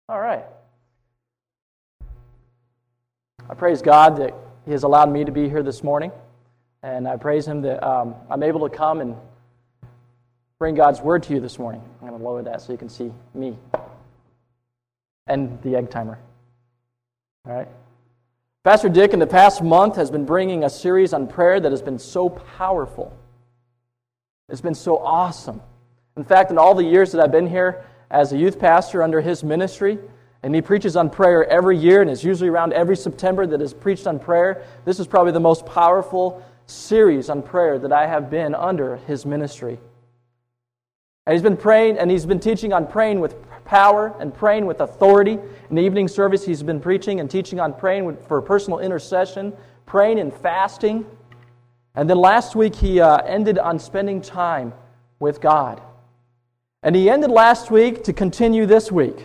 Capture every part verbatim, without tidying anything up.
All right. I praise God that He has allowed me to be here this morning, and I praise Him that um, I'm able to come and bring God's Word to you this morning. I'm going to lower that so you can see me and the egg timer. All right. Pastor Dick, in the past month, has been bringing a series on prayer that has been so powerful. It's been so awesome. In fact, in all the years that I've been here as a youth pastor under his ministry, and he preaches on prayer every year, and it's usually around every September that is preached on prayer, this is probably the most powerful series on prayer that I have been under his ministry. And he's been praying, and he's been teaching on praying with power and praying with authority. In the evening service, he's been preaching and teaching on praying for personal intercession, praying and fasting. And then last week, he uh, ended on spending time with God. And he ended last week to continue this week.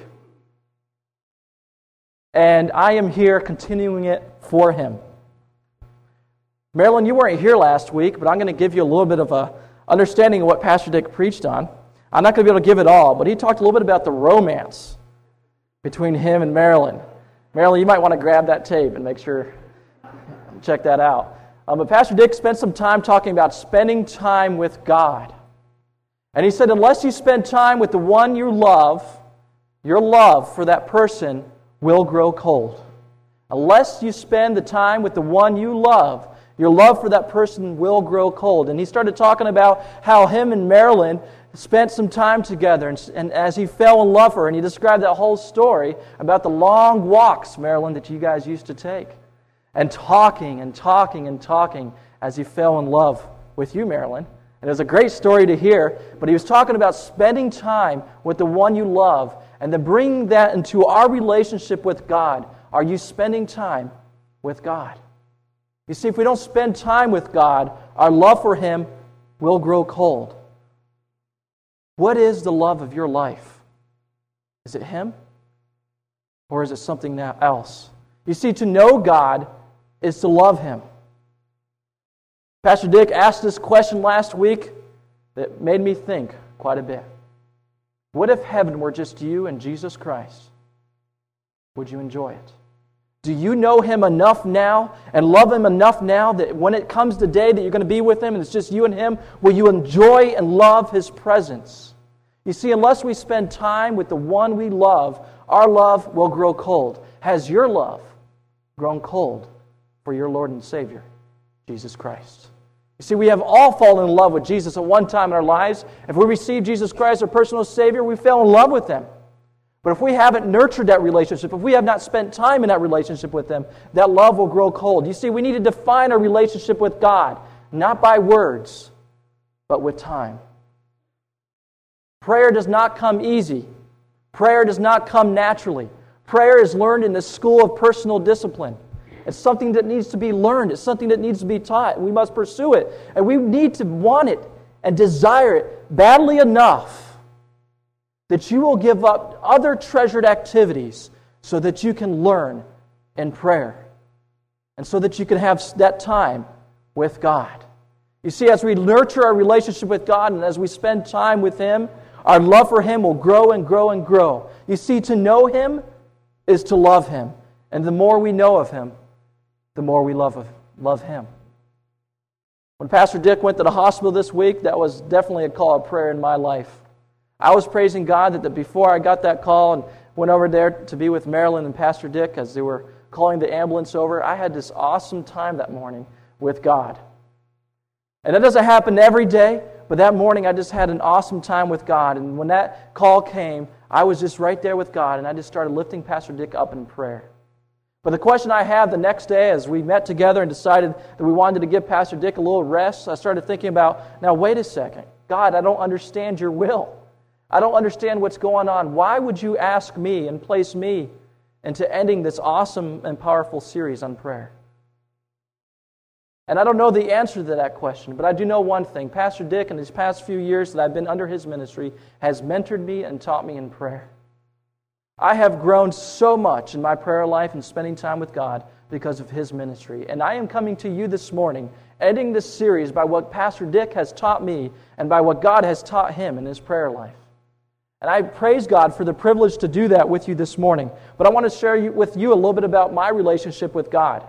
And I am here continuing it for him. Marilyn, you weren't here last week, but I'm going to give you a little bit of a understanding of what Pastor Dick preached on. I'm not going to be able to give it all, but he talked a little bit about the romance between him and Marilyn. Marilyn, you might want to grab that tape and make sure, check that out. Um, but Pastor Dick spent some time talking about spending time with God. And he said, unless you spend time with the one you love, your love for that person will grow cold. Unless you spend the time with the one you love, your love for that person will grow cold. And he started talking about how him and Marilyn spent some time together, and, and as he fell in love with her, and he described that whole story about the long walks, Marilyn, that you guys used to take, and talking and talking and talking as he fell in love with you, Marilyn. And it was a great story to hear, but he was talking about spending time with the one you love, and then bringing that into our relationship with God. Are you spending time with God? You see, if we don't spend time with God, our love for Him will grow cold. What is the love of your life? Is it Him? Or is it something else? You see, to know God is to love Him. Pastor Dick asked this question last week that made me think quite a bit. What if heaven were just you and Jesus Christ? Would you enjoy it? Do you know Him enough now and love Him enough now that when it comes the day that you're going to be with Him and it's just you and Him, will you enjoy and love His presence? You see, unless we spend time with the one we love, our love will grow cold. Has your love grown cold for your Lord and Savior, Jesus Christ? You see, we have all fallen in love with Jesus at one time in our lives. If we receive Jesus Christ, our personal Savior, we fell in love with Him. But if we haven't nurtured that relationship, if we have not spent time in that relationship with Him, that love will grow cold. You see, we need to define our relationship with God, not by words, but with time. Prayer does not come easy. Prayer does not come naturally. Prayer is learned in the school of personal discipline. It's something that needs to be learned. It's something that needs to be taught. We must pursue it. And we need to want it and desire it badly enough that you will give up other treasured activities so that you can learn in prayer and so that you can have that time with God. You see, as we nurture our relationship with God and as we spend time with Him, our love for Him will grow and grow and grow. You see, to know Him is to love Him. And the more we know of Him, the more we love, love Him. When Pastor Dick went to the hospital this week, that was definitely a call of prayer in my life. I was praising God that before I got that call and went over there to be with Marilyn and Pastor Dick as they were calling the ambulance over, I had this awesome time that morning with God. And that doesn't happen every day, but that morning I just had an awesome time with God. And when that call came, I was just right there with God, and I just started lifting Pastor Dick up in prayer. But the question I had the next day as we met together and decided that we wanted to give Pastor Dick a little rest, I started thinking about, now wait a second. God, I don't understand your will. I don't understand what's going on. Why would you ask me and place me into ending this awesome and powerful series on prayer? And I don't know the answer to that question, but I do know one thing. Pastor Dick, in these past few years that I've been under his ministry, has mentored me and taught me in prayer. I have grown so much in my prayer life and spending time with God because of his ministry. And I am coming to you this morning, ending this series by what Pastor Dick has taught me and by what God has taught him in his prayer life. And I praise God for the privilege to do that with you this morning. But I want to share you, with you a little bit about my relationship with God.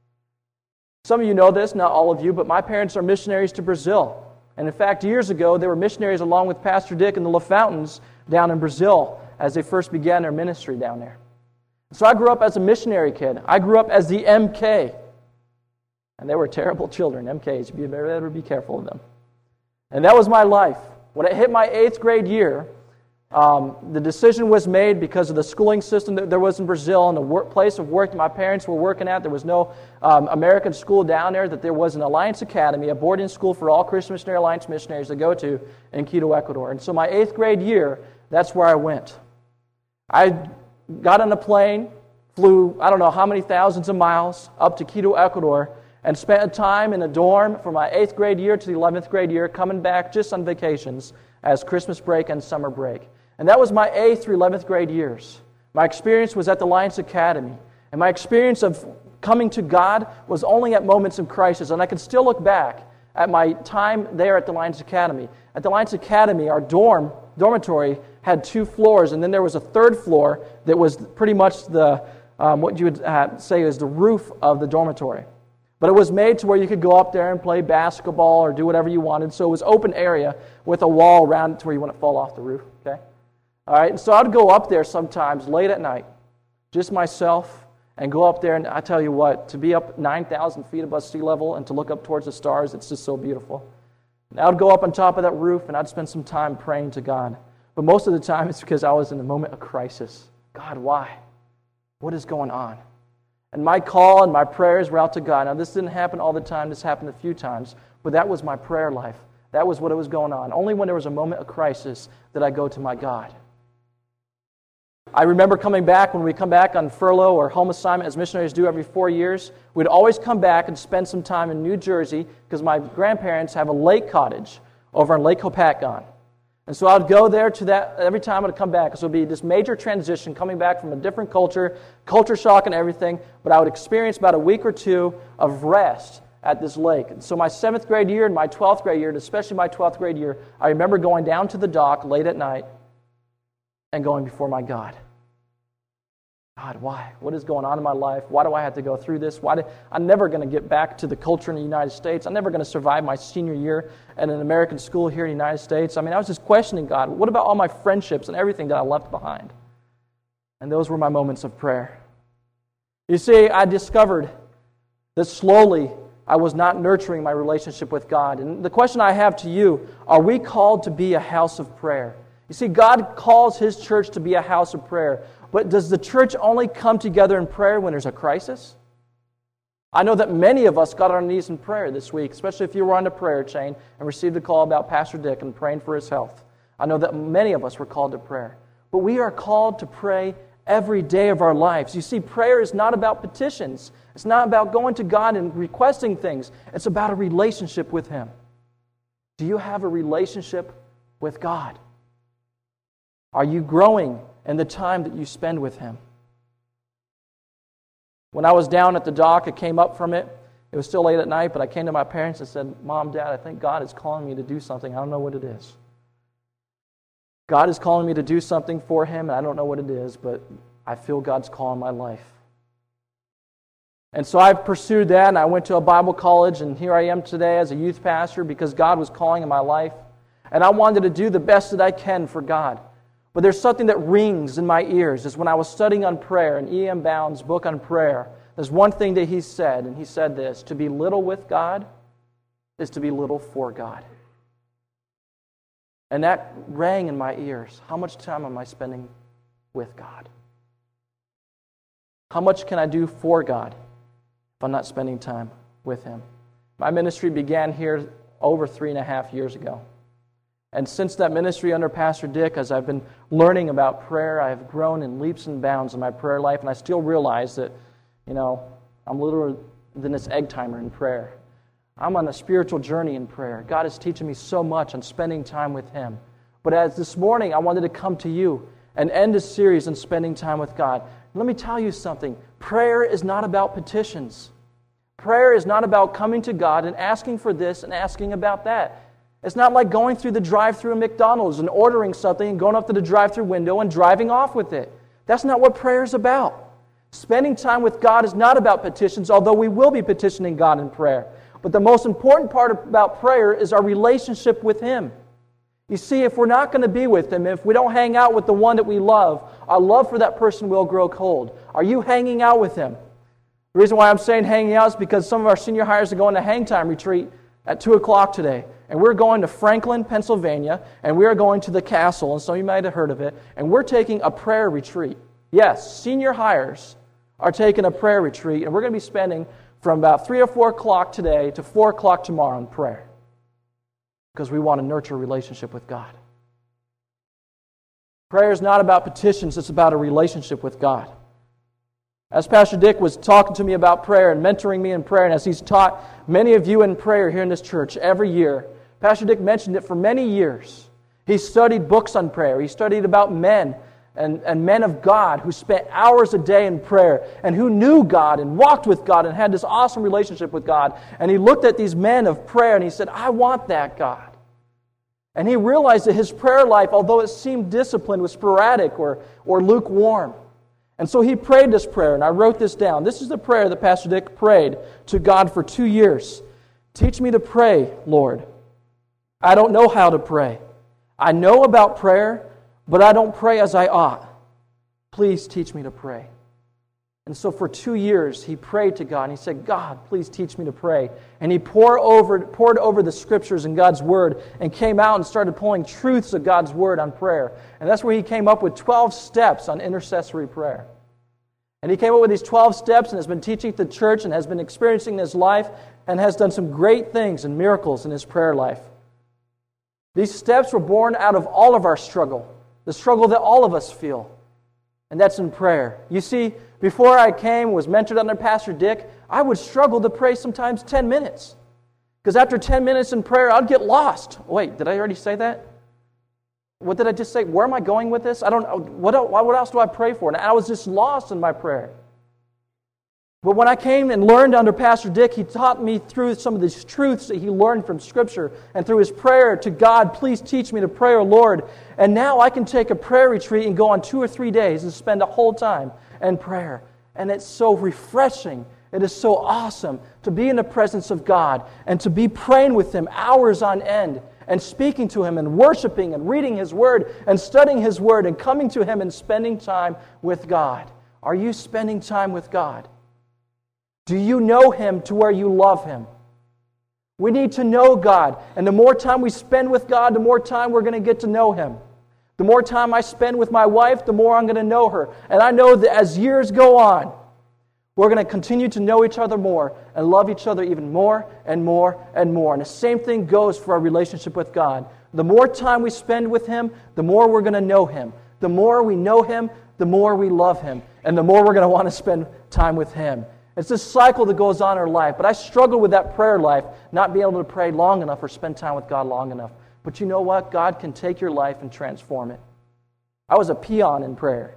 Some of you know this, not all of you, but my parents are missionaries to Brazil. And in fact, years ago, they were missionaries along with Pastor Dick and the LaFountains down in Brazil as they first began their ministry down there. So I grew up as a missionary kid. I grew up as the M K. And they were terrible children, M Ks. You better be careful of them. And that was my life. When I hit my eighth grade year, um, the decision was made because of the schooling system that there was in Brazil and the work, place of work that my parents were working at. There was no um, American school down there, that there was an Alliance Academy, a boarding school for all Christian Missionary Alliance missionaries to go to in Quito, Ecuador. And so my eighth grade year, that's where I went. I got on a plane, flew I don't know how many thousands of miles up to Quito, Ecuador, and spent time in a dorm from my eighth grade year to the eleventh grade year, coming back just on vacations as Christmas break and summer break. And that was my eighth through eleventh grade years. My experience was at the Alliance Academy. And my experience of coming to God was only at moments of crisis. And I can still look back at my time there at the Alliance Academy. At the Alliance Academy, our dorm, dormitory had two floors, and then there was a third floor that was pretty much the um, what you would uh, say is the roof of the dormitory. But it was made to where you could go up there and play basketball or do whatever you wanted. So it was open area with a wall around it to where you wouldn't fall off the roof. Okay? All right, and so I'd go up there sometimes late at night, just myself, and go up there, and I tell you what, to be up nine thousand feet above sea level and to look up towards the stars, it's just so beautiful. And I would go up on top of that roof, and I'd spend some time praying to God. But most of the time, it's because I was in a moment of crisis. God, why? What is going on? And my call and my prayers were out to God. Now, this didn't happen all the time. This happened a few times. But that was my prayer life. That was what was going on. Only when there was a moment of crisis did I go to my God. I remember coming back, when we come back on furlough or home assignment, as missionaries do every four years, we'd always come back and spend some time in New Jersey because my grandparents have a lake cottage over on Lake Hopatcong. And so I'd go there to that every time I'd come back. So it would be this major transition, coming back from a different culture, culture shock and everything, but I would experience about a week or two of rest at this lake. And so my seventh grade year and my twelfth grade year, and especially my twelfth grade year, I remember going down to the dock late at night and going before my God. God, why? What is going on in my life? Why do I have to go through this? Why do, I'm never going to get back to the culture in the United States. I'm never going to survive my senior year at an American school here in the United States. I mean, I was just questioning God. What about all my friendships and everything that I left behind? And those were my moments of prayer. You see, I discovered that slowly I was not nurturing my relationship with God. And the question I have to you, are we called to be a house of prayer? You see, God calls His church to be a house of prayer. But does the church only come together in prayer when there's a crisis? I know that many of us got on our knees in prayer this week, especially if you were on the prayer chain and received a call about Pastor Dick and praying for his health. I know that many of us were called to prayer. But we are called to pray every day of our lives. You see, prayer is not about petitions. It's not about going to God and requesting things. It's about a relationship with Him. Do you have a relationship with God? Are you growing in the time that you spend with Him? When I was down at the dock, I came up from it. It was still late at night, but I came to my parents and said, Mom, Dad, I think God is calling me to do something. I don't know what it is. God is calling me to do something for Him, and I don't know what it is, but I feel God's call in my life. And so I pursued that, and I went to a Bible college, and here I am today as a youth pastor because God was calling in my life. And I wanted to do the best that I can for God. But there's something that rings in my ears. Is when I was studying on prayer in E M Bound's book on prayer, there's one thing that he said, and he said this: to be little with God is to be little for God. And that rang in my ears. How much time am I spending with God? How much can I do for God if I'm not spending time with Him? My ministry began here over three and a half years ago. And since that ministry under Pastor Dick, as I've been learning about prayer, I have grown in leaps and bounds in my prayer life, and I still realize that, you know, I'm littler than this egg timer in prayer. I'm on a spiritual journey in prayer. God is teaching me so much on spending time with Him. But as this morning, I wanted to come to you and end this series on spending time with God. Let me tell you something. Prayer is not about petitions. Prayer is not about coming to God and asking for this and asking about that. It's not like going through the drive-thru at McDonald's and ordering something and going up to the drive-thru window and driving off with it. That's not what prayer is about. Spending time with God is not about petitions, although we will be petitioning God in prayer. But the most important part about prayer is our relationship with Him. You see, if we're not going to be with Him, if we don't hang out with the one that we love, our love for that person will grow cold. Are you hanging out with Him? The reason why I'm saying hanging out is because some of our senior hires are going to hang time retreat at two o'clock today. And we're going to Franklin, Pennsylvania, and we are going to the castle, and some of you might have heard of it, and we're taking a prayer retreat. Yes, senior hires are taking a prayer retreat, and we're going to be spending from about three or four o'clock today to four o'clock tomorrow in prayer because we want to nurture a relationship with God. Prayer is not about petitions, it's about a relationship with God. As Pastor Dick was talking to me about prayer and mentoring me in prayer, and as he's taught many of you in prayer here in this church every year, Pastor Dick mentioned it for many years. He studied books on prayer. He studied about men and, and men of God who spent hours a day in prayer and who knew God and walked with God and had this awesome relationship with God. And he looked at these men of prayer and he said, I want that, God. And he realized that his prayer life, although it seemed disciplined, was sporadic or, or lukewarm. And so he prayed this prayer, and I wrote this down. This is the prayer that Pastor Dick prayed to God for two years. Teach me to pray, Lord. I don't know how to pray. I know about prayer, but I don't pray as I ought. Please teach me to pray. And so for two years, he prayed to God, and he said, God, please teach me to pray. And he poured over, poured over the Scriptures and God's Word and came out and started pulling truths of God's Word on prayer. And that's where he came up with twelve steps on intercessory prayer. And he came up with these twelve steps and has been teaching the church and has been experiencing in his life and has done some great things and miracles in his prayer life. These steps were born out of all of our struggle, the struggle that all of us feel. And that's in prayer. You see, before I came, was mentored under Pastor Dick, I would struggle to pray sometimes ten minutes. Because after ten minutes in prayer, I'd get lost. Wait, did I already say that? What did I just say? Where am I going with this? I don't know. What else, what else do I pray for? And I was just lost in my prayer. But when I came and learned under Pastor Dick, he taught me through some of these truths that he learned from Scripture and through his prayer to God, please teach me to pray, O Lord. And now I can take a prayer retreat and go on two or three days and spend a whole time in prayer. And it's so refreshing. It is so awesome to be in the presence of God and to be praying with Him hours on end and speaking to Him and worshiping and reading His Word and studying His Word and coming to Him and spending time with God. Are you spending time with God? Do you know Him to where you love Him? We need to know God. And the more time we spend with God, the more time we're going to get to know Him. The more time I spend with my wife, the more I'm going to know her. And I know that as years go on, we're going to continue to know each other more and love each other even more and more and more. And the same thing goes for our relationship with God. The more time we spend with Him, the more we're going to know Him. The more we know Him, the more we love Him. And the more we're going to want to spend time with Him. It's this cycle that goes on in our life. But I struggle with that prayer life, not being able to pray long enough or spend time with God long enough. But you know what? God can take your life and transform it. I was a peon in prayer.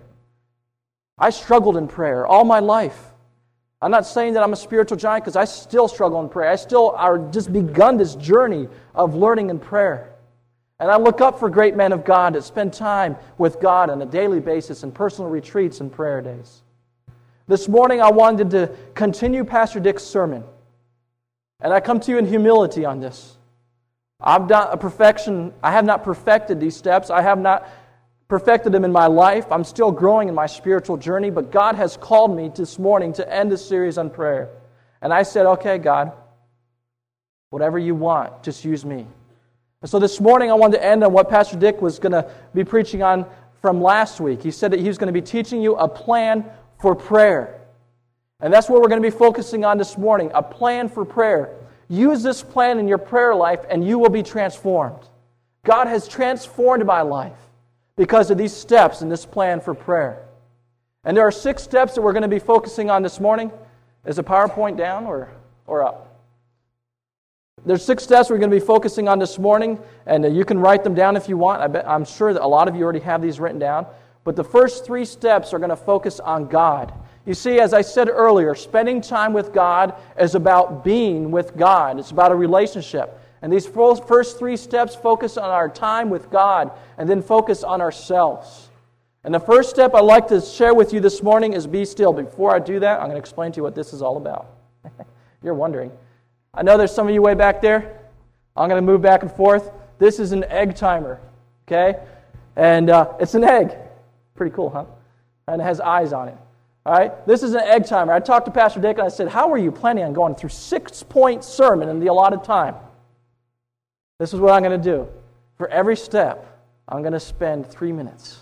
I struggled in prayer all my life. I'm not saying that I'm a spiritual giant because I still struggle in prayer. I still are just begun this journey of learning in prayer. And I look up for great men of God that spend time with God on a daily basis in personal retreats and prayer days. This morning I wanted to continue Pastor Dick's sermon. And I come to you in humility on this. I'm not a perfection. I have not perfected these steps. I have not perfected them in my life. I'm still growing in my spiritual journey, but God has called me this morning to end this series on prayer. And I said, okay, God, whatever you want, just use me. And so this morning I wanted to end on what Pastor Dick was going to be preaching on from last week. He said that he was going to be teaching you a plan for prayer. And that's what we're going to be focusing on this morning, a plan for prayer. Use this plan in your prayer life and you will be transformed. God has transformed my life because of these steps in this plan for prayer. And there are six steps that we're going to be focusing on this morning. Is the PowerPoint down or, or up? There's six steps we're going to be focusing on this morning, and you can write them down if you want. I bet, I'm sure that a lot of you already have these written down. But the first three steps are going to focus on God. You see, as I said earlier, spending time with God is about being with God. It's about a relationship. And these first three steps focus on our time with God and then focus on ourselves. And the first step I'd like to share with you this morning is be still. Before I do that, I'm going to explain to you what this is all about. You're wondering. I know there's some of you way back there. I'm going to move back and forth. This is an egg timer, okay? And uh, it's an egg. Pretty cool, huh? And it has eyes on it. All right? This is an egg timer. I talked to Pastor Dick and I said, how are you planning on going through six-point sermon in the allotted time? This is what I'm going to do. For every step, I'm going to spend three minutes.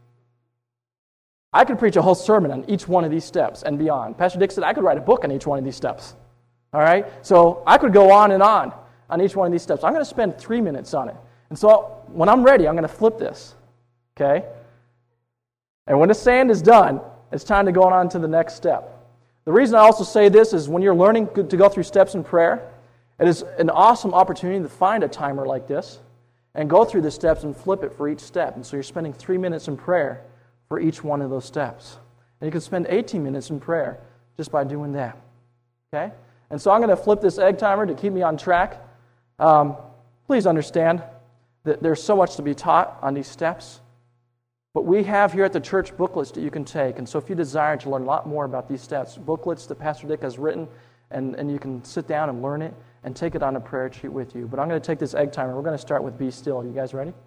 I could preach a whole sermon on each one of these steps and beyond. Pastor Dick said I could write a book on each one of these steps. All right? So I could go on and on on each one of these steps. I'm going to spend three minutes on it. And so when I'm ready, I'm going to flip this. Okay? And when the sand is done, it's time to go on to the next step. The reason I also say this is when you're learning to go through steps in prayer, it is an awesome opportunity to find a timer like this and go through the steps and flip it for each step. And so you're spending three minutes in prayer for each one of those steps. And you can spend eighteen minutes in prayer just by doing that. Okay? And so I'm going to flip this egg timer to keep me on track. Um, please understand that there's so much to be taught on these steps. But we have here at the church booklets that you can take. And so if you desire to learn a lot more about these steps, booklets that Pastor Dick has written, and, and you can sit down and learn it and take it on a prayer sheet with you. But I'm going to take this egg timer. We're going to start with be still. You guys ready? If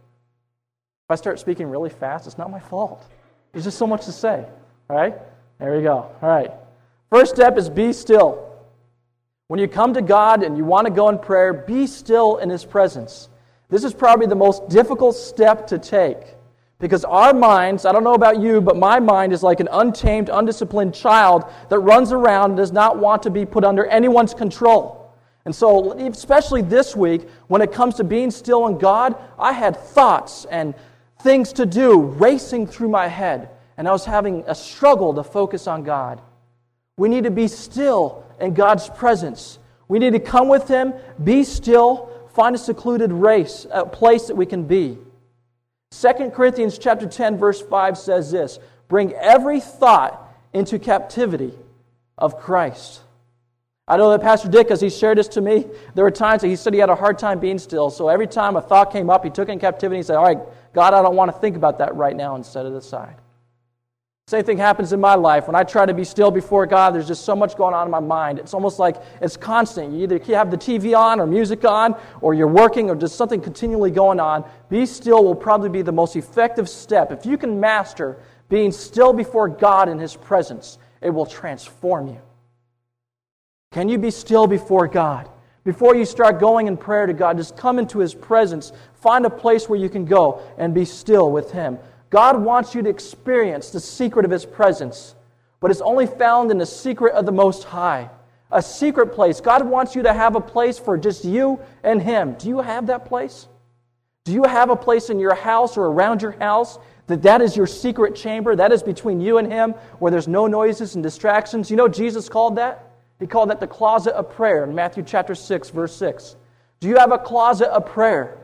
I start speaking really fast, it's not my fault. There's just so much to say. All right? There we go. All right. First step is be still. When you come to God and you want to go in prayer, be still in His presence. This is probably the most difficult step to take. Because our minds, I don't know about you, but my mind is like an untamed, undisciplined child that runs around and does not want to be put under anyone's control. And so, especially this week, when it comes to being still in God, I had thoughts and things to do racing through my head, and I was having a struggle to focus on God. We need to be still in God's presence. We need to come with Him, be still, find a secluded race, a place that we can be. Second Corinthians chapter ten, verse five says this, bring every thought into captivity of Christ. I know that Pastor Dick, as he shared this to me, there were times that he said he had a hard time being still. So every time a thought came up, he took it in captivity and he said, all right, God, I don't want to think about that right now, and set it aside. Same thing happens in my life. When I try to be still before God, there's just so much going on in my mind. It's almost like it's constant. You either have the T V on or music on, or you're working, or just something continually going on. Be still will probably be the most effective step. If you can master being still before God in His presence, it will transform you. Can you be still before God? Before you start going in prayer to God, just come into His presence. Find a place where you can go and be still with Him. God wants you to experience the secret of His presence, but it's only found in the secret of the Most High. A secret place. God wants you to have a place for just you and Him. Do you have that place? Do you have a place in your house or around your house that that is your secret chamber? That is between you and Him, where there's no noises and distractions. You know Jesus called that? He called that the closet of prayer in Matthew chapter six, verse six. Do you have a closet of prayer?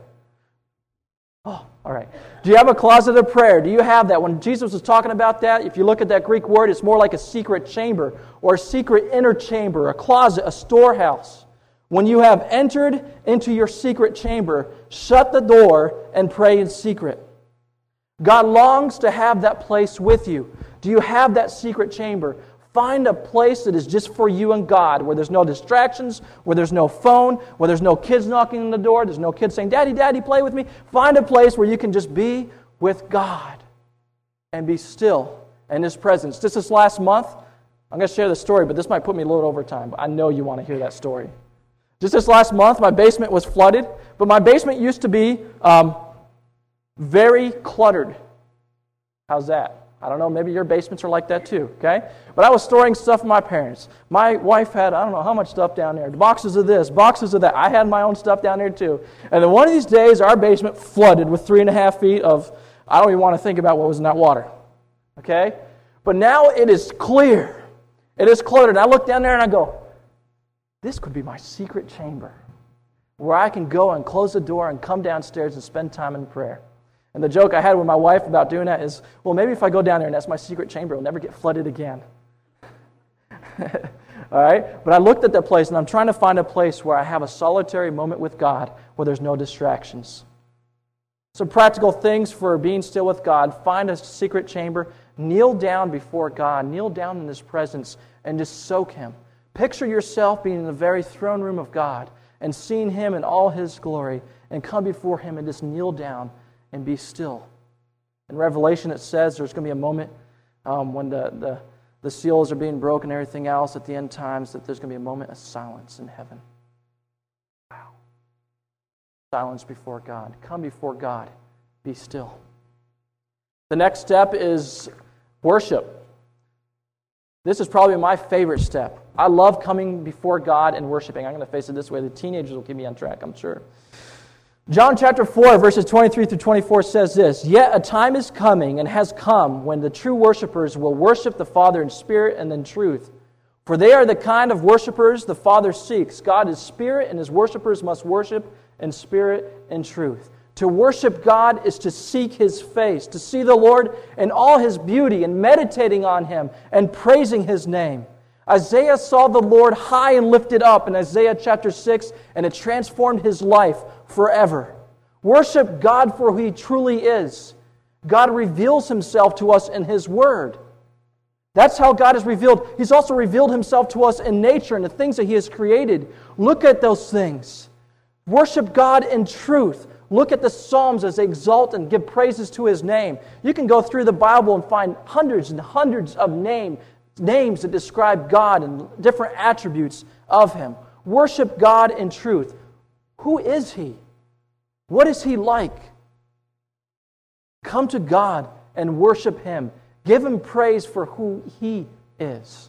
Oh, all right. Do you have a closet of prayer? Do you have that? When Jesus was talking about that, if you look at that Greek word, it's more like a secret chamber or a secret inner chamber, a closet, a storehouse. When you have entered into your secret chamber, shut the door and pray in secret. God longs to have that place with you. Do you have that secret chamber? Find a place that is just for you and God, where there's no distractions, where there's no phone, where there's no kids knocking on the door, there's no kids saying, Daddy, Daddy, play with me. Find a place where you can just be with God and be still in His presence. Just this last month, I'm going to share the story, but this might put me a little over time. But I know you want to hear that story. Just this last month, my basement was flooded, but my basement used to be um, very cluttered. How's that? I don't know, maybe your basements are like that too, okay? But I was storing stuff from my parents. My wife had, I don't know how much stuff down there. Boxes of this, boxes of that. I had my own stuff down there too. And then one of these days, our basement flooded with three and a half feet of, I don't even want to think about what was in that water, okay? But now it is clear. It is cluttered. And I look down there and I go, this could be my secret chamber where I can go and close the door and come downstairs and spend time in prayer. And the joke I had with my wife about doing that is, well, maybe if I go down there and that's my secret chamber, it'll never get flooded again. All right? But I looked at that place, and I'm trying to find a place where I have a solitary moment with God where there's no distractions. Some practical things for being still with God. Find a secret chamber. Kneel down before God. Kneel down in His presence and just soak Him. Picture yourself being in the very throne room of God and seeing Him in all His glory, and come before Him and just kneel down and be still. In Revelation it says there's going to be a moment um, when the, the, the seals are being broken and everything else at the end times, that there's going to be a moment of silence in heaven. Wow. Silence before God. Come before God. Be still. The next step is worship. This is probably my favorite step. I love coming before God and worshiping. I'm going to face it this way. The teenagers will keep me on track, I'm sure. John chapter four, verses twenty-three through twenty-four says this, "Yet a time is coming and has come when the true worshipers will worship the Father in spirit and in truth. For they are the kind of worshipers the Father seeks. God is spirit, and His worshipers must worship in spirit and truth." To worship God is to seek His face, to see the Lord in all His beauty and meditating on Him and praising His name. Isaiah saw the Lord high and lifted up in Isaiah chapter six, and it transformed his life forever. Worship God for who He truly is. God reveals Himself to us in His Word. That's how God is revealed. He's also revealed Himself to us in nature and the things that He has created. Look at those things. Worship God in truth. Look at the Psalms as they exalt and give praises to His name. You can go through the Bible and find hundreds and hundreds of name, names that describe God and different attributes of Him. Worship God in truth. Who is He? What is He like? Come to God and worship Him. Give Him praise for who He is.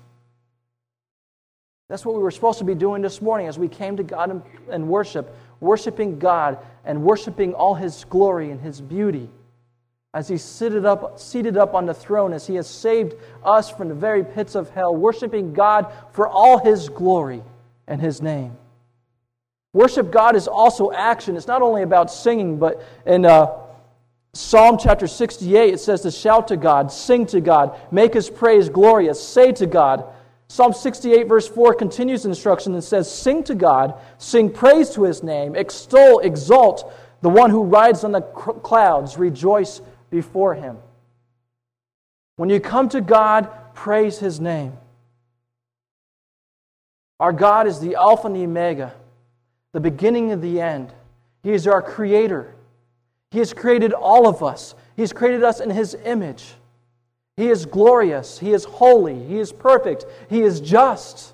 That's what we were supposed to be doing this morning as we came to God and, and worship. Worshiping God and worshiping all His glory and His beauty. As He's seated up, seated up on the throne, as He has saved us from the very pits of hell. Worshiping God for all His glory and His name. Worship God is also action. It's not only about singing, but in uh, Psalm chapter sixty-eight, it says to shout to God, sing to God, make His praise glorious, say to God. Psalm sixty-eight verse four continues the instruction and says, sing to God, sing praise to His name, extol, exalt the one who rides on the clouds, rejoice before Him. When you come to God, praise His name. Our God is the Alpha and the Omega, the beginning and the end. He is our Creator. He has created all of us. He has created us in His image. He is glorious. He is holy. He is perfect. He is just.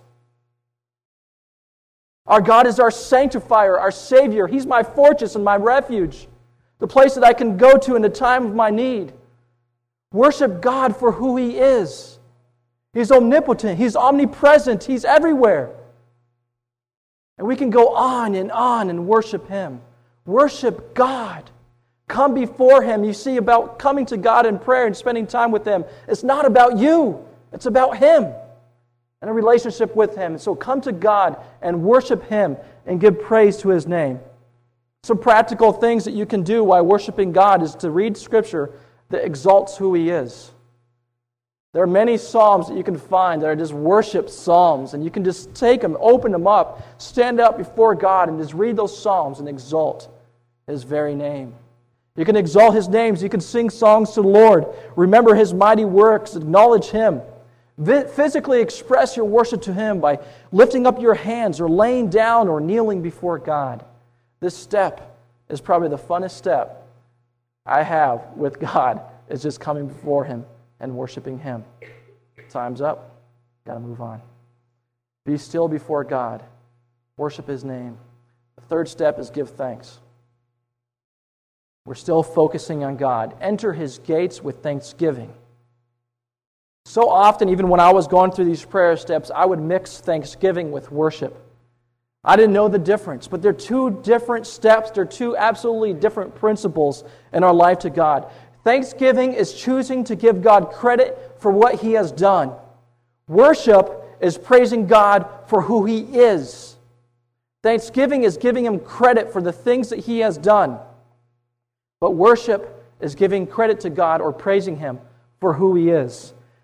Our God is our sanctifier, our Savior. He's my fortress and my refuge, the place that I can go to in the time of my need. Worship God for who He is. He's omnipotent. He's omnipresent. He's everywhere. And we can go on and on and worship Him. Worship God. Come before Him. You see, about coming to God in prayer and spending time with Him, it's not about you. It's about Him and a relationship with Him. So come to God and worship Him and give praise to His name. Some practical things that you can do while worshiping God is to read Scripture that exalts who He is. There are many psalms that you can find that are just worship psalms, and you can just take them, open them up, stand up before God and just read those psalms and exalt His very name. You can exalt His names. You can sing songs to the Lord. Remember His mighty works. Acknowledge Him. Physically express your worship to Him by lifting up your hands or laying down or kneeling before God. This step is probably the funnest step I have with God, is just coming before Him and worshiping Him. Time's up. Got to move on. Be still before God. Worship His name. The third step is give thanks. We're still focusing on God. Enter His gates with thanksgiving. So often, even when I was going through these prayer steps, I would mix thanksgiving with worship. I didn't know the difference, but they're two different steps. They're two absolutely different principles in our life to God. Thanksgiving is choosing to give God credit for what He has done. Worship is praising God for who He is. Thanksgiving is giving Him credit for the things that He has done. But worship is giving credit to God or praising Him for who He is.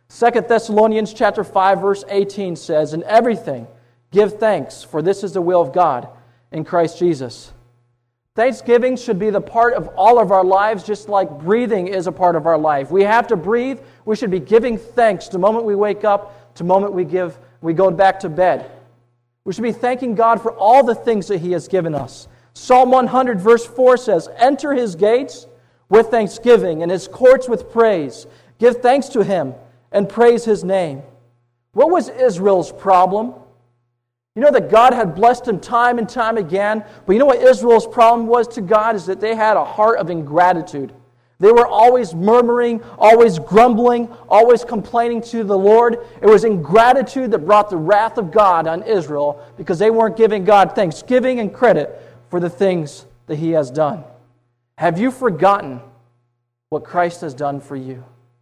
Second Thessalonians chapter five, verse eighteen says, "In everything give thanks, for this is the will of God in Christ Jesus." Thanksgiving should be the part of all of our lives, just like breathing is a part of our life. We have to breathe. We should be giving thanks the moment we wake up, to the moment we give, we go back to bed. We should be thanking God for all the things that He has given us. Psalm one hundred, verse four says, "Enter His gates with thanksgiving and His courts with praise. Give thanks to Him and praise His name." What was Israel's problem? You know that God had blessed them time and time again, but you know what Israel's problem was to God is that they had a heart of ingratitude. They were always murmuring, always grumbling, always complaining to the Lord. It was ingratitude that brought the wrath of God on Israel because they weren't giving God thanksgiving and credit for the things that He has done. Have you forgotten what Christ has done for you?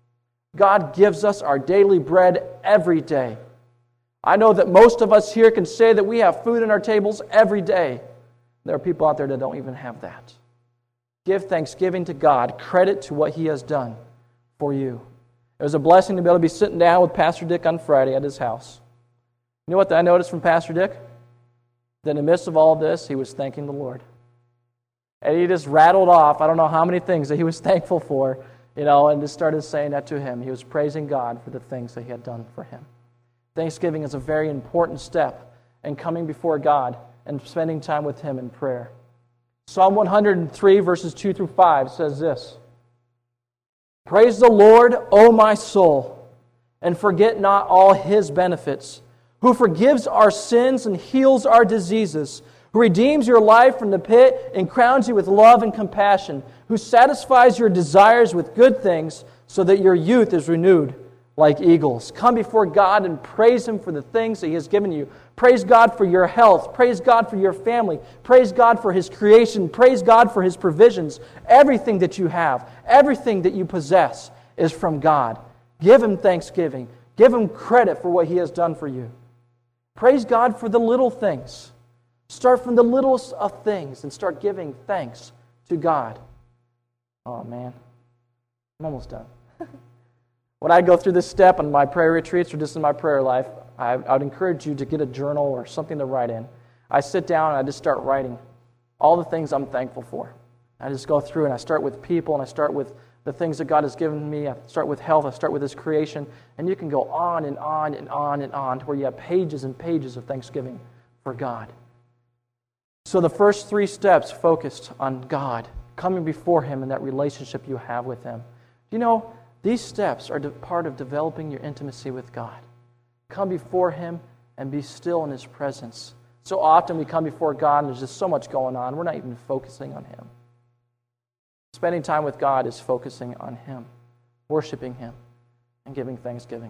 God gives us our daily bread every day. I know that most of us here can say that we have food on our tables every day. There are people out there that don't even have that. Give thanksgiving to God, credit to what He has done for you. It was a blessing to be able to be sitting down with Pastor Dick on Friday at his house. You know what I noticed from Pastor Dick? That in the midst of all of this, he was thanking the Lord. And he just rattled off, I don't know how many things that he was thankful for, you know, and just started saying that to him. He was praising God for the things that He had done for him. Thanksgiving is a very important step in coming before God and spending time with Him in prayer. Psalm one hundred three, verses two through five says this, "Praise the Lord, O my soul, and forget not all His benefits, who forgives our sins and heals our diseases, who redeems your life from the pit and crowns you with love and compassion, who satisfies your desires with good things so that your youth is renewed like eagles." Come before God and praise Him for the things that He has given you. Praise God for your health. Praise God for your family. Praise God for His creation. Praise God for His provisions. Everything that you have, everything that you possess is from God. Give Him thanksgiving. Give Him credit for what He has done for you. Praise God for the little things. Start from the littlest of things and start giving thanks to God. Oh man, I'm almost done. When I go through this step on my prayer retreats or just in my prayer life, I, I would encourage you to get a journal or something to write in. I sit down and I just start writing all the things I'm thankful for. I just go through and I start with people and I start with the things that God has given me. I start with health. I start with His creation. And you can go on and on and on and on to where you have pages and pages of thanksgiving for God. So the first three steps focused on God, coming before Him and that relationship you have with Him. You know, these steps are part of developing your intimacy with God. Come before Him and be still in His presence. So often we come before God and there's just so much going on. We're not even focusing on Him. Spending time with God is focusing on Him, worshiping Him, and giving thanksgiving.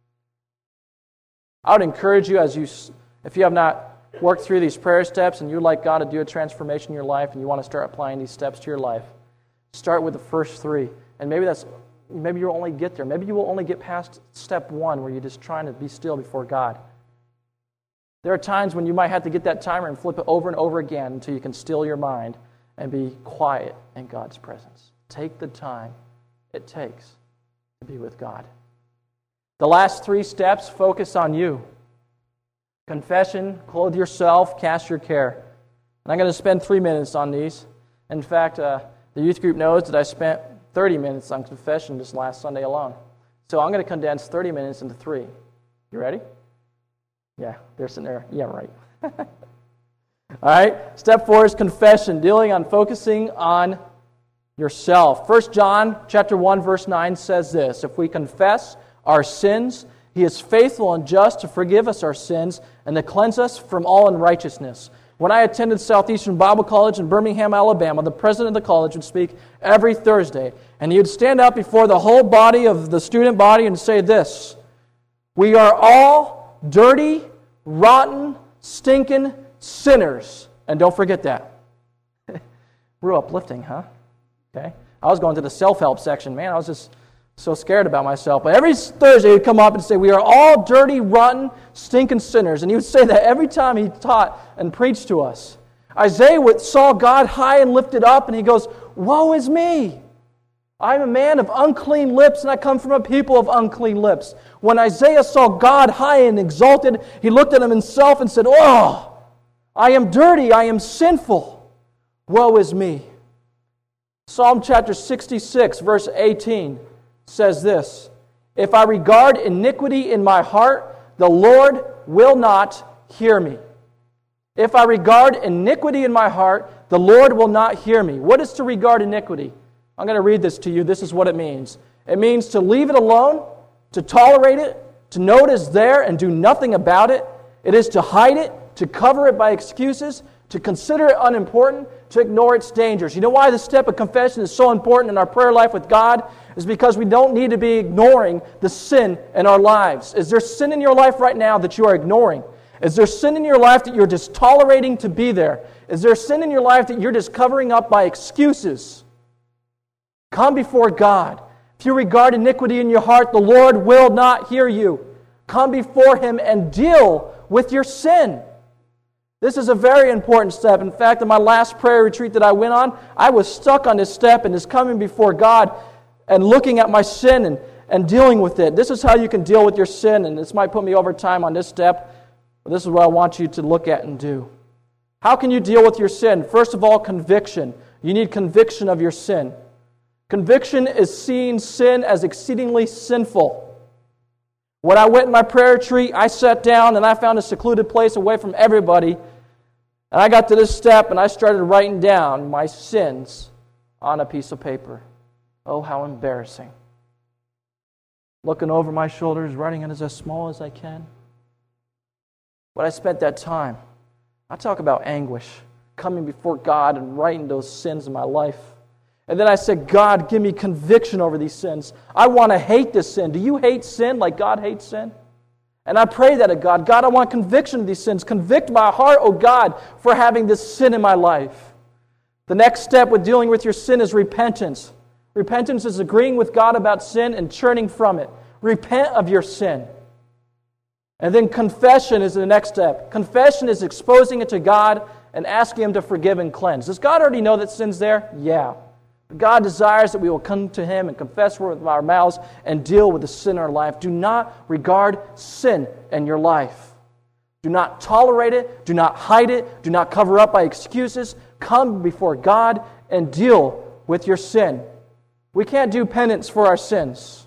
I would encourage you, as you, if you have not worked through these prayer steps and you'd like God to do a transformation in your life and you want to start applying these steps to your life, start with the first three. And maybe that's Maybe you'll only get there. Maybe you will only get past step one where you're just trying to be still before God. There are times when you might have to get that timer and flip it over and over again until you can still your mind and be quiet in God's presence. Take the time it takes to be with God. The last three steps focus on you. Confession, clothe yourself, cast your care. And I'm going to spend three minutes on these. In fact, uh, the youth group knows that I spent thirty minutes on confession just last Sunday alone. So I'm going to condense thirty minutes into three. You ready? Yeah, they're sitting there. Yeah, right. All right, step four is confession, dealing on focusing on yourself. First John chapter one, verse nine says this, "If we confess our sins, He is faithful and just to forgive us our sins and to cleanse us from all unrighteousness." When I attended Southeastern Bible College in Birmingham, Alabama, the president of the college would speak every Thursday, and he would stand up before the whole body of the student body and say this, "We are all dirty, rotten, stinking sinners." And don't forget that. Real uplifting, huh? Okay. I was going to the self-help section, man. I was just so scared about myself. But every Thursday he would come up and say, "We are all dirty, rotten, stinking sinners." And he would say that every time he taught and preached to us. Isaiah saw God high and lifted up, and he goes, "Woe is me! I'm a man of unclean lips, and I come from a people of unclean lips. When Isaiah saw God high and exalted, he looked at himself and said, Oh, I am dirty, I am sinful. Woe is me. Psalm chapter sixty-six, verse eighteen says this, If I regard iniquity in my heart, the Lord will not hear me. If I regard iniquity in my heart, the Lord will not hear me. What is to regard iniquity? I'm going to read this to you. This is what it means. It means to leave it alone, to tolerate it, to know it is there and do nothing about it. It is to hide it, to cover it by excuses, to consider it unimportant, to ignore its dangers. You know why the step of confession is so important in our prayer life with God? Is because we don't need to be ignoring the sin in our lives. Is there sin in your life right now that you are ignoring? Is there sin in your life that you're just tolerating to be there? Is there sin in your life that you're just covering up by excuses? Come before God. If you regard iniquity in your heart, the Lord will not hear you. Come before Him and deal with your sin. This is a very important step. In fact, in my last prayer retreat that I went on, I was stuck on this step and just coming before God and looking at my sin and, and dealing with it. This is how you can deal with your sin, and this might put me over time on this step, but this is what I want you to look at and do. How can you deal with your sin? First of all, conviction. You need conviction of your sin. Conviction is seeing sin as exceedingly sinful. When I went in my prayer retreat, I sat down and I found a secluded place away from everybody. And I got to this step and I started writing down my sins on a piece of paper. Oh, how embarrassing. Looking over my shoulders, writing it as small as I can. But I spent that time. I talk about anguish, coming before God and writing those sins in my life. And then I said, God, give me conviction over these sins. I want to hate this sin. Do you hate sin like God hates sin? And I pray that of God. God, I want conviction of these sins. Convict my heart, oh God, for having this sin in my life. The next step with dealing with your sin is repentance. Repentance is agreeing with God about sin and turning from it. Repent of your sin. And then confession is the next step. Confession is exposing it to God and asking Him to forgive and cleanse. Does God already know that sin's there? Yeah. God desires that we will come to Him and confess with our mouths and deal with the sin in our life. Do not regard sin in your life. Do not tolerate it. Do not hide it. Do not cover up by excuses. Come before God and deal with your sin. We can't do penance for our sins.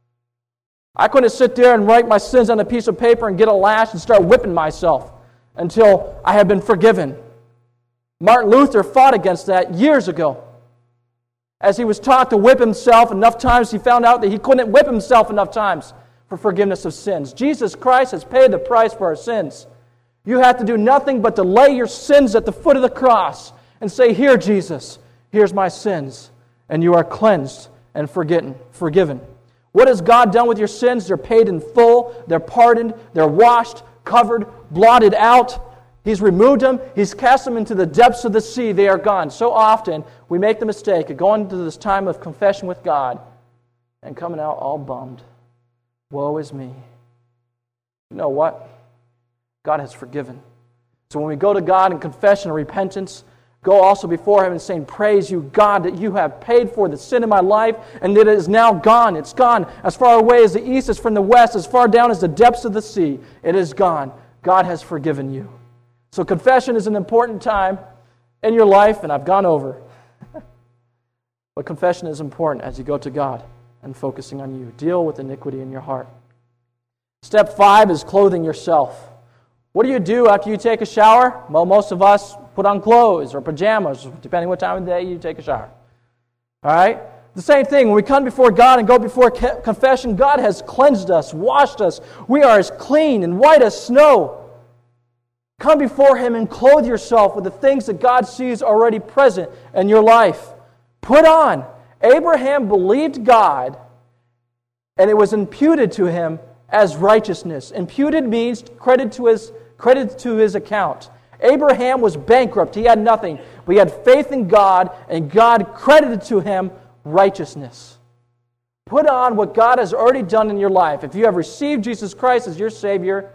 I couldn't sit there and write my sins on a piece of paper and get a lash and start whipping myself until I had been forgiven. Martin Luther fought against that years ago. As he was taught to whip himself enough times, he found out that he couldn't whip himself enough times for forgiveness of sins. Jesus Christ has paid the price for our sins. You have to do nothing but to lay your sins at the foot of the cross and say, Here, Jesus, here's my sins. And you are cleansed and forgiven. forgiven. What has God done with your sins? They're paid in full. They're pardoned. They're washed, covered, blotted out. He's removed them. He's cast them into the depths of the sea. They are gone. So often, we make the mistake of going into this time of confession with God and coming out all bummed. Woe is me. You know what? God has forgiven. So when we go to God in confession and repentance, go also before Him and saying, Praise you, God, that you have paid for the sin in my life and that it is now gone. It's gone as far away as the east is from the west, as far down as the depths of the sea. It is gone. God has forgiven you. So confession is an important time in your life, and I've gone over. But confession is important as you go to God and focusing on you. Deal with iniquity in your heart. Step five is clothing yourself. What do you do after you take a shower? Well, most of us put on clothes or pajamas, depending what time of the day you take a shower. All right? The same thing, when we come before God and go before confession, God has cleansed us, washed us. We are as clean and white as snow. Come before Him and clothe yourself with the things that God sees already present in your life. Put on. Abraham believed God, and it was imputed to him as righteousness. Imputed means credit to his, credit to his account. Abraham was bankrupt. He had nothing. But he had faith in God, and God credited to him righteousness. Put on what God has already done in your life. If you have received Jesus Christ as your Savior,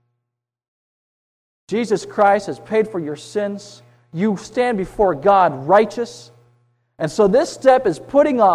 Jesus Christ has paid for your sins. You stand before God righteous. And so this step is putting on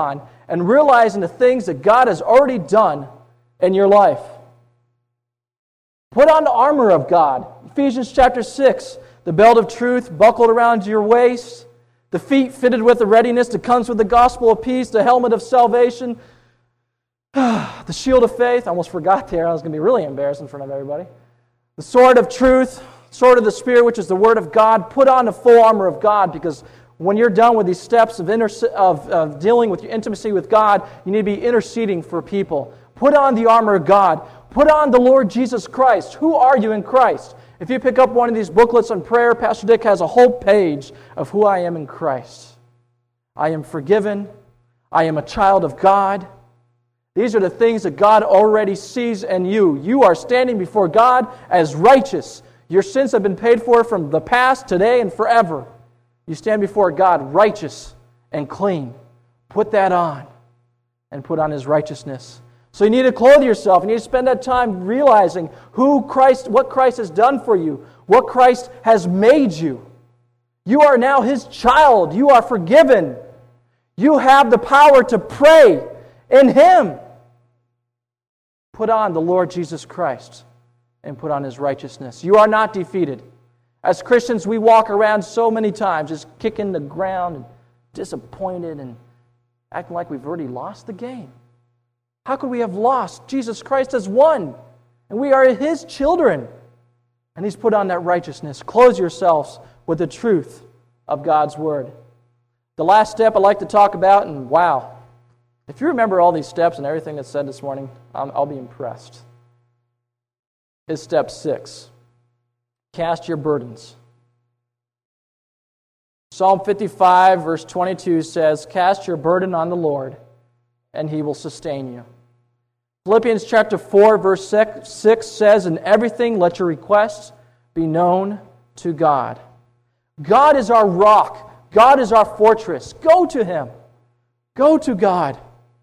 and realizing the things that God has already done in your life. Put on the armor of God. Ephesians chapter six, the belt of truth buckled around your waist, the feet fitted with the readiness that comes with the gospel of peace, the helmet of salvation, the shield of faith. I almost forgot there. I was going to be really embarrassed in front of everybody. The sword of truth, sword of the Spirit, which is the word of God. Put on the full armor of God, because when you're done with these steps of, inter- of, of dealing with your intimacy with God, you need to be interceding for people. Put on the armor of God. Put on the Lord Jesus Christ. Who are you in Christ? If you pick up one of these booklets on prayer, Pastor Dick has a whole page of who I am in Christ. I am forgiven. I am a child of God. These are the things that God already sees in you. You are standing before God as righteous. Your sins have been paid for from the past, today, and forever. You stand before God righteous and clean. Put that on and put on His righteousness. So you need to clothe yourself. You need to spend that time realizing who Christ, what Christ has done for you, what Christ has made you. You are now His child. You are forgiven. You have the power to pray in Him. Put on the Lord Jesus Christ and put on His righteousness. You are not defeated. As Christians, we walk around so many times just kicking the ground and disappointed and acting like we've already lost the game. How could we have lost? Jesus Christ has won, and we are His children. And He's put on that righteousness. Clothe yourselves with the truth of God's Word. The last step I'd like to talk about, and wow, if you remember all these steps and everything that's said this morning, I'll, I'll be impressed, is step six. Cast your burdens. Psalm fifty-five, verse twenty-two says, "Cast your burden on the Lord, and He will sustain you." Philippians chapter four, verse six says, "In everything let your requests be known to God." God is our rock. God is our fortress. Go to Him. Go to God.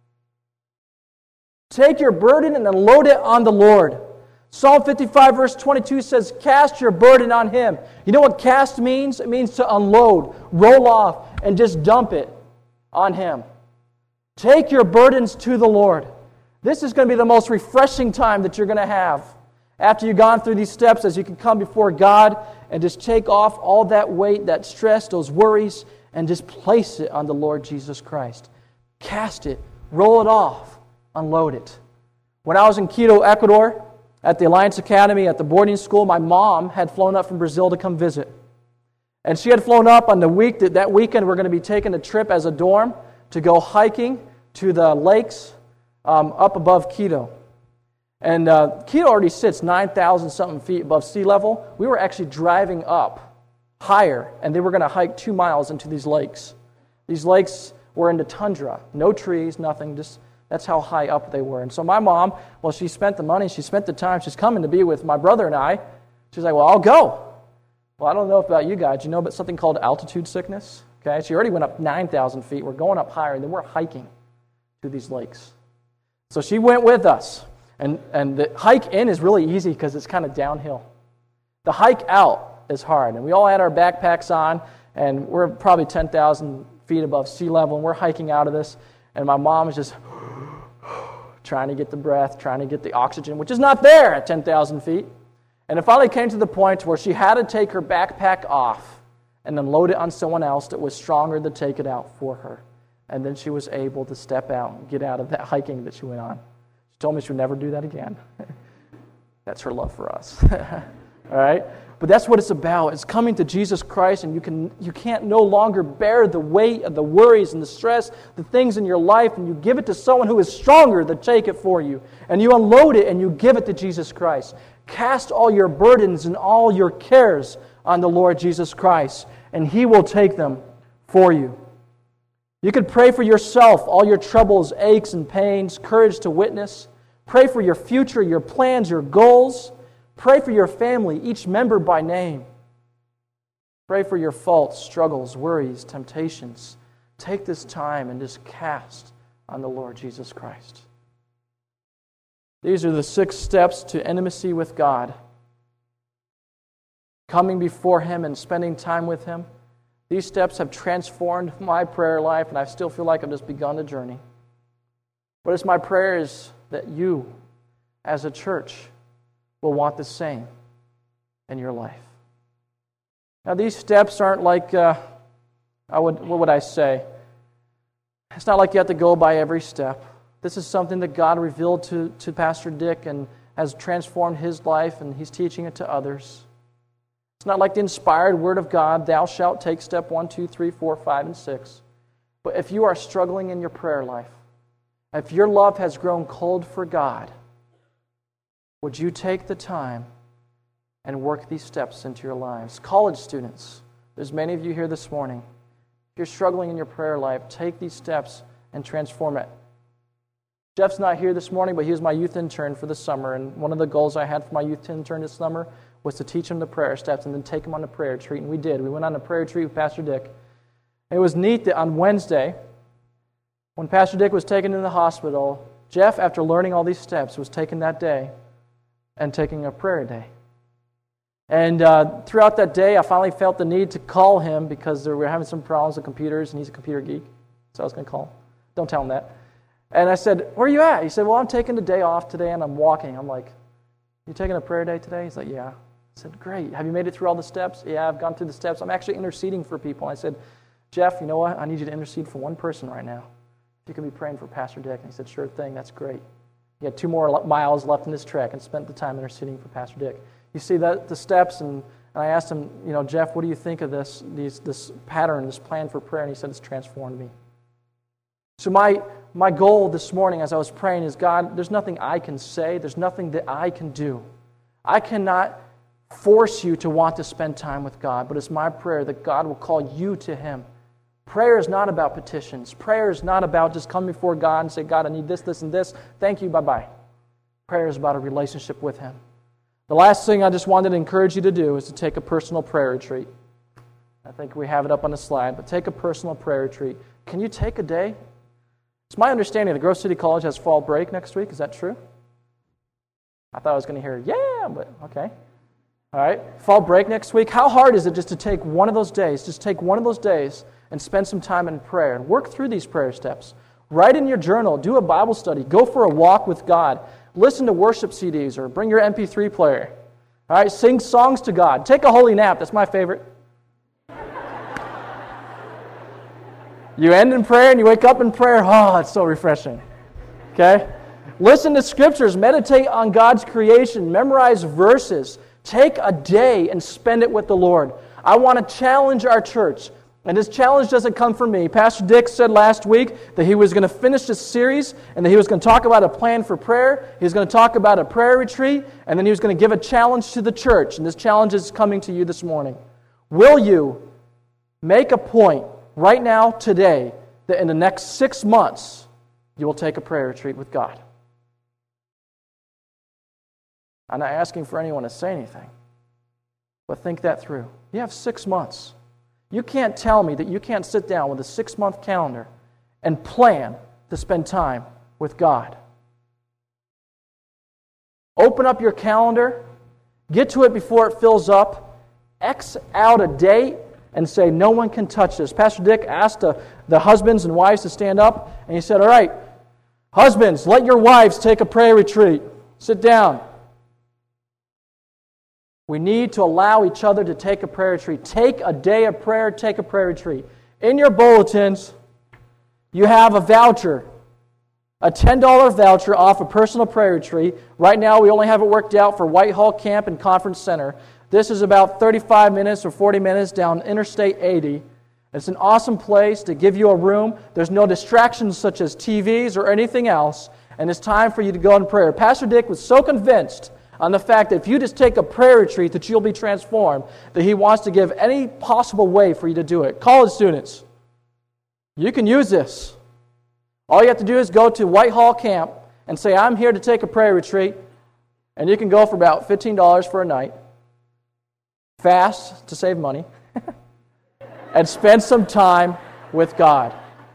Take your burden and unload it on the Lord. Psalm fifty-five, verse twenty-two says, "Cast your burden on Him." You know what cast means? It means to unload, roll off, and just dump it on Him. Take your burdens to the Lord. This is going to be the most refreshing time that you're going to have. After you've gone through these steps, as you can come before God and just take off all that weight, that stress, those worries, and just place it on the Lord Jesus Christ. Cast it, roll it off, unload it. When I was in Quito, Ecuador, at the Alliance Academy, at the boarding school, my mom had flown up from Brazil to come visit. And she had flown up on the week that, that weekend we're going to be taking a trip as a dorm to go hiking to the lakes um, up above Quito. And uh, Quito already sits nine thousand something feet above sea level. We were actually driving up higher, and they were going to hike two miles into these lakes. These lakes were in the tundra. No trees, nothing, just that's how high up they were. And so my mom, well, she spent the money, she spent the time, she's coming to be with my brother and I. She's like, well, I'll go. Well, I don't know about you guys. You know about something called altitude sickness? Okay, she already went up nine thousand feet. We're going up higher, and then we're hiking to these lakes. So she went with us. And, and the hike in is really easy because it's kind of downhill. The hike out is hard. And we all had our backpacks on, and we're probably ten thousand feet above sea level, and we're hiking out of this. And my mom is just trying to get the breath, trying to get the oxygen, which is not there at ten thousand feet. And it finally came to the point where she had to take her backpack off and then load it on someone else that was stronger to take it out for her. And then she was able to step out and get out of that hiking that she went on. She told me she would never do that again. That's her love for us. All right? But that's what it's about. It's coming to Jesus Christ, and you can you can't no longer bear the weight of the worries and the stress, the things in your life, and you give it to someone who is stronger to take it for you. And you unload it and you give it to Jesus Christ. Cast all your burdens and all your cares on the Lord Jesus Christ, and He will take them for you. You could pray for yourself, all your troubles, aches, and pains, courage to witness. Pray for your future, your plans, your goals. Pray for your family, each member by name. Pray for your faults, struggles, worries, temptations. Take this time and just cast on the Lord Jesus Christ. These are the six steps to intimacy with God. Coming before Him and spending time with Him. These steps have transformed my prayer life, and I still feel like I've just begun the journey. But it's my prayer is that you, as a church, will want the same in your life. Now, these steps aren't like, uh, I would, what would I say? It's not like you have to go by every step. This is something that God revealed to, to Pastor Dick and has transformed his life, and he's teaching it to others. It's not like the inspired Word of God, thou shalt take step one, two, three, four, five, and six. But if you are struggling in your prayer life, if your love has grown cold for God, would you take the time and work these steps into your lives? College students, there's many of you here this morning. If you're struggling in your prayer life, take these steps and transform it. Jeff's not here this morning, but he was my youth intern for the summer, and one of the goals I had for my youth intern this summer was to teach him the prayer steps and then take him on a prayer retreat, and we did. We went on a prayer retreat with Pastor Dick. It was neat that on Wednesday, when Pastor Dick was taken to the hospital, Jeff, after learning all these steps, was taken that day and taking a prayer day. And uh, throughout that day, I finally felt the need to call him because we were having some problems with computers, and he's a computer geek, so I was going to call him. Don't tell him that. And I said, where are you at? He said, well, I'm taking the day off today, and I'm walking. I'm like, you taking a prayer day today? He's like, yeah. I said, great. Have you made it through all the steps? Yeah, I've gone through the steps. I'm actually interceding for people. And I said, Jeff, you know what? I need you to intercede for one person right now. You can be praying for Pastor Dick. And he said, sure thing, that's great. He had two more miles left in his trek and spent the time interceding for Pastor Dick. You see that the steps, and, and I asked him, you know, Jeff, what do you think of this, these, this pattern, this plan for prayer? And he said, it's transformed me. So my, my goal this morning as I was praying is, God, there's nothing I can say. There's nothing that I can do. I cannot force you to want to spend time with God, but it's my prayer that God will call you to Him. Prayer is not about petitions. Prayer is not about just coming before God and say, God, I need this, this, and this. Thank you, bye-bye. Prayer is about a relationship with Him. The last thing I just wanted to encourage you to do is to take a personal prayer retreat. I think we have it up on the slide, but take a personal prayer retreat. Can you take a day? It's my understanding that Grove City College has fall break next week. Is that true? I thought I was going to hear, yeah, but okay. All right, fall break next week. How hard is it just to take one of those days, just take one of those days and spend some time in prayer and work through these prayer steps? Write in your journal, do a Bible study, go for a walk with God, listen to worship C Ds or bring your M P three player. All right, sing songs to God. Take a holy nap. That's my favorite. You end in prayer and you wake up in prayer. Oh, it's so refreshing. Okay? Listen to scriptures. Meditate on God's creation. Memorize verses. Take a day and spend it with the Lord. I want to challenge our church. And this challenge doesn't come from me. Pastor Dick said last week that he was going to finish this series and that he was going to talk about a plan for prayer. He was going to talk about a prayer retreat. And then he was going to give a challenge to the church. And this challenge is coming to you this morning. Will you make a point right now, today, that in the next six months, you will take a prayer retreat with God? I'm not asking for anyone to say anything, but think that through. You have six months. You can't tell me that you can't sit down with a six-month calendar and plan to spend time with God. Open up your calendar, get to it before it fills up, X out a date, and say, no one can touch this. Pastor Dick asked the, the husbands and wives to stand up, and he said, all right, husbands, let your wives take a prayer retreat. Sit down. We need to allow each other to take a prayer retreat. Take a day of prayer, take a prayer retreat. In your bulletins, you have a voucher, a ten dollars voucher off a personal prayer retreat. Right now, we only have it worked out for Whitehall Camp and Conference Center. This is about thirty-five minutes or forty minutes down Interstate eighty. It's an awesome place to give you a room. There's no distractions such as T Vs or anything else, and it's time for you to go in prayer. Pastor Dick was so convinced on the fact that if you just take a prayer retreat that you'll be transformed, that he wants to give any possible way for you to do it. College students, you can use this. All you have to do is go to Whitehall Camp and say, I'm here to take a prayer retreat, and you can go for about fifteen dollars for a night, fast to save money, and spend some time with God.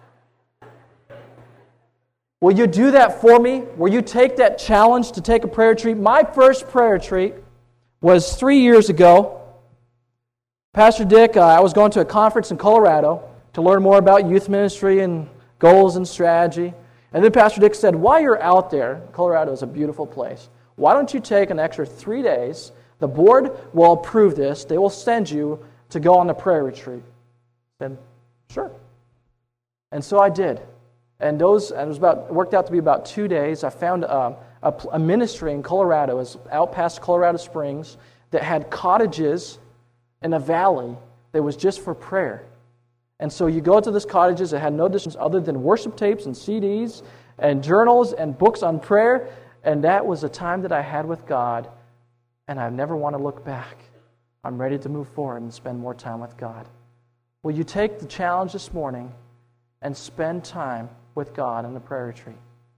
Will you do that for me? Will you take that challenge to take a prayer retreat? My first prayer retreat was three years ago. Pastor Dick, uh, I was going to a conference in Colorado to learn more about youth ministry and goals and strategy. And then Pastor Dick said, while you're out there, Colorado is a beautiful place, why don't you take an extra three days? The board will approve this. They will send you to go on a prayer retreat. I said, sure. And so I did. And those, and it was about, it worked out to be about two days. I found a, a, a ministry in Colorado, it was out past Colorado Springs, that had cottages in a valley that was just for prayer. And so you go to these cottages that had no distance other than worship tapes and C Ds and journals and books on prayer. And that was a time that I had with God, and I never want to look back. I'm ready to move forward and spend more time with God. Will you take the challenge this morning and spend time with God in the prayer retreat?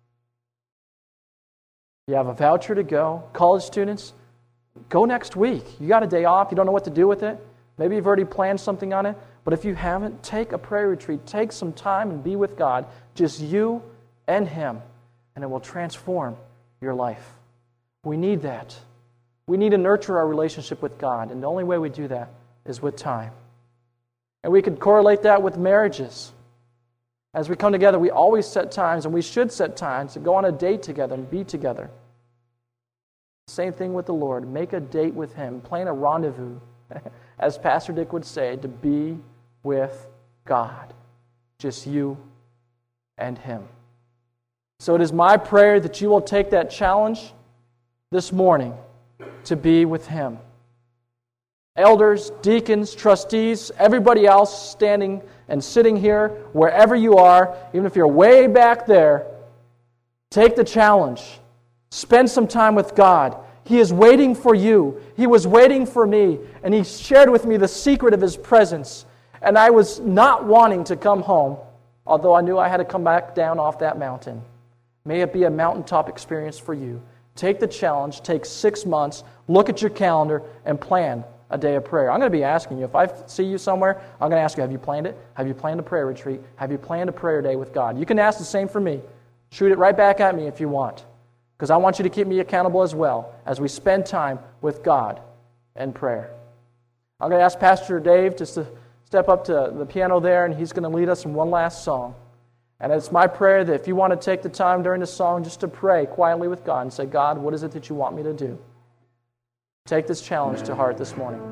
You have a voucher to go. College students, go next week. You got a day off. You don't know what to do with it. Maybe you've already planned something on it. But if you haven't, take a prayer retreat. Take some time and be with God. Just you and Him. And it will transform your life. We need that. We need to nurture our relationship with God. And the only way we do that is with time. And we could correlate that with marriages. As we come together, we always set times, and we should set times to go on a date together and be together. Same thing with the Lord. Make a date with Him. Plan a rendezvous, as Pastor Dick would say, to be with God. Just you and Him. So it is my prayer that you will take that challenge this morning to be with Him. Elders, deacons, trustees, everybody else standing and sitting here, wherever you are, even if you're way back there, take the challenge. Spend some time with God. He is waiting for you. He was waiting for me, and He shared with me the secret of His presence. And I was not wanting to come home, although I knew I had to come back down off that mountain. May it be a mountaintop experience for you. Take the challenge, take six months, look at your calendar, and plan a day of prayer. I'm going to be asking you, if I see you somewhere, I'm going to ask you, have you planned it? Have you planned a prayer retreat? Have you planned a prayer day with God? You can ask the same for me. Shoot it right back at me if you want, because I want you to keep me accountable as well as we spend time with God and prayer. I'm going to ask Pastor Dave just to step up to the piano there, and he's going to lead us in one last song. And it's my prayer that if you want to take the time during the song just to pray quietly with God and say, God, what is it that you want me to do? Take this challenge to heart this morning.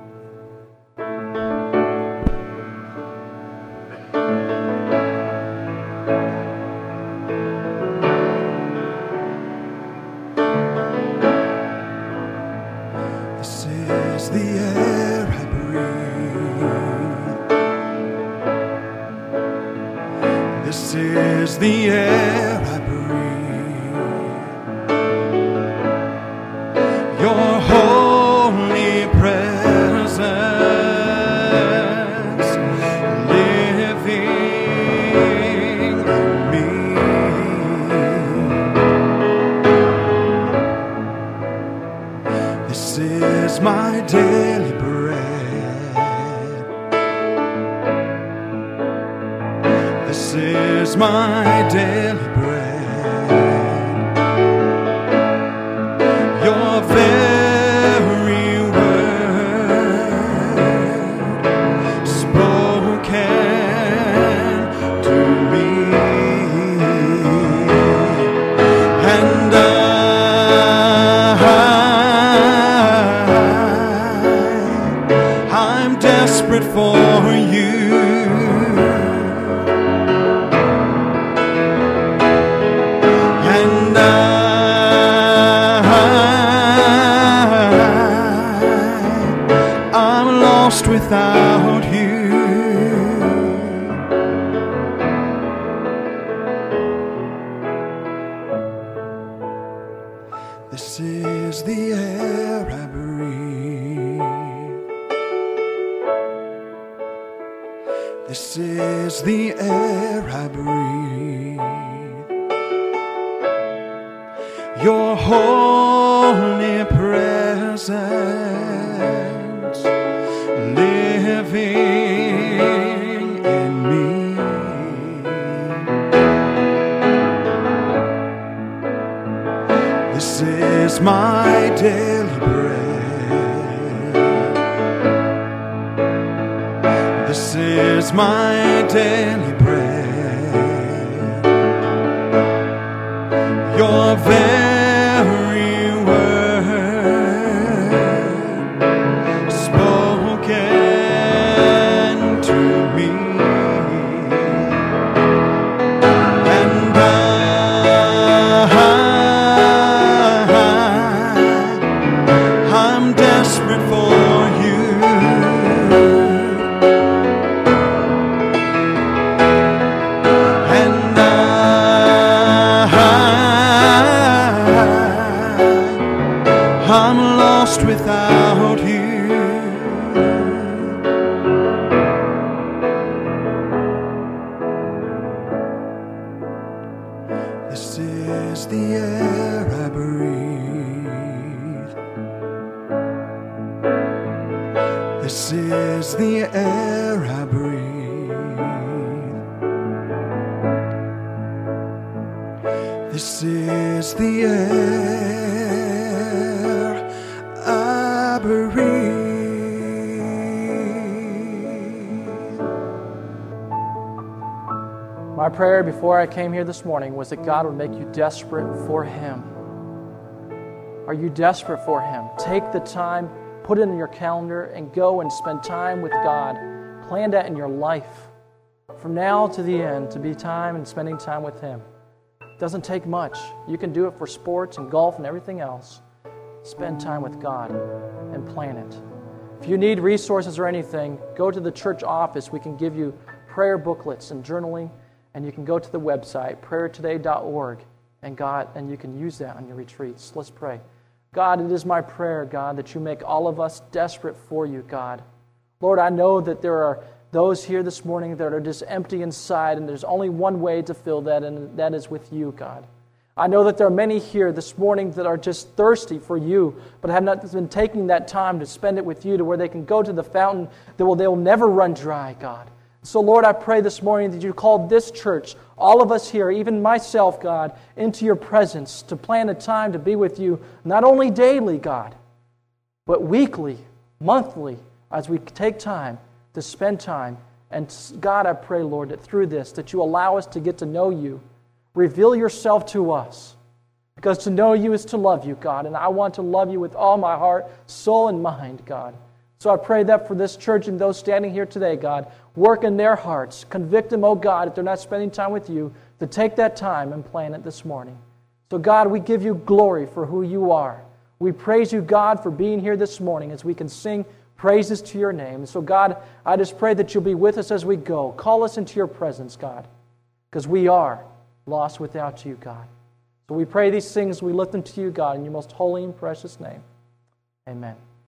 This is the air I breathe. This is the air I breathe. Your holy presence living in me. This is my daily bread. This is my daily bread. Your very word spoken to me, and I, I'm desperate for you. And I, I'm lost without you. This is the air I breathe. This is the air I breathe. Your holy presence living in me. This is my daily bread. This is my daily bread. your very word spoken to me, and I, I'm desperate for you. And I, I'm lost without you. This is the air I breathe. This is the air I breathe. This is the air I breathe. My prayer before I came here this morning was that God would make you desperate for Him. Are you desperate for Him? Take the time, put it in your calendar, and go and spend time with God. Plan that in your life. From now to the end, to be time and spending time with Him. It doesn't take much. You can do it for sports and golf and everything else. Spend time with God and plan it. If you need resources or anything, go to the church office. We can give you prayer booklets and journaling. And you can go to the website, prayer today dot org, and God, and you can use that on your retreats. Let's pray. God, it is my prayer, God, that you make all of us desperate for you, God. Lord, I know that there are those here this morning that are just empty inside, and there's only one way to fill that, and that is with you, God. I know that there are many here this morning that are just thirsty for you, but have not been taking that time to spend it with you to where they can go to the fountain that will, they will never run dry, God. So, Lord, I pray this morning that you called this church, all of us here, even myself, God, into your presence to plan a time to be with you, not only daily, God, but weekly, monthly, as we take time to spend time. And God, I pray, Lord, that through this, that you allow us to get to know you. Reveal yourself to us. Because to know you is to love you, God. And I want to love you with all my heart, soul, and mind, God. So I pray that for this church and those standing here today, God, work in their hearts. Convict them, oh God, if they're not spending time with you, to take that time and plan it this morning. So God, we give you glory for who you are. We praise you, God, for being here this morning as we can sing praises to your name. So God, I just pray that you'll be with us as we go. Call us into your presence, God, because we are lost without you, God. So we pray these things, we lift them to you, God, in your most holy and precious name. Amen.